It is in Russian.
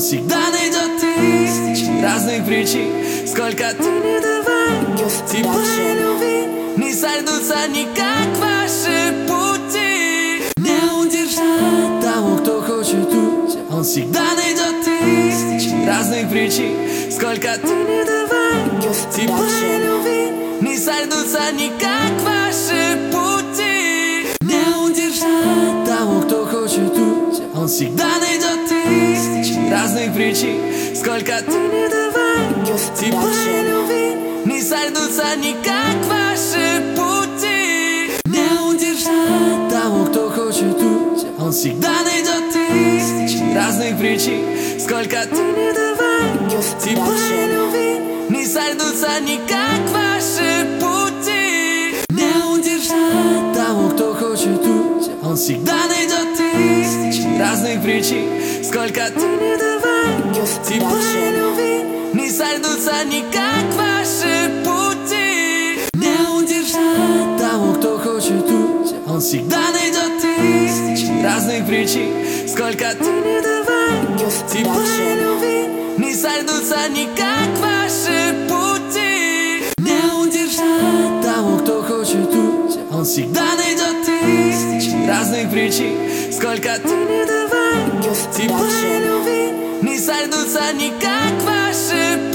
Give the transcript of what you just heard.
всегда найдет тысячи разных причин. Сколько ты не давай тепла и любви, не сойдутся никак ваши пути. Не удержать того, кто хочет уйти. Он всегда найдет тысячи разных причин. Сколько ты не давай тепла и любви, не сойдутся никак ваши пути. Не удержать того, кто хочет уйти. Он всегда найдет тысячи разных причин. Сколько ты не давай тепла и любви, не сойдутся никак ваши пути. Не удержать того, кто хочет уйти. Он всегда найдет тысячи разных причин. Сколько ты не давай тепла и любви, не сойдутся никак ваши пути. Не удержать того, кто хочет уйти. Он всегда найдет тысячи разных причин. Сколько ты не давай тепла и любви, не сойдутся никак ваши пути. Не удержать того, кто хочет уйти. Он всегда найдет тысячи разных причин. Сколько ты не давай тепла и любви, не сойдутся никак ваши пути. Не удержать того, кто хочет уйти. Он всегда найдет тысячи разных причин. Сколько ты не давай тепла и любви, не сойдутся никак ваши пути.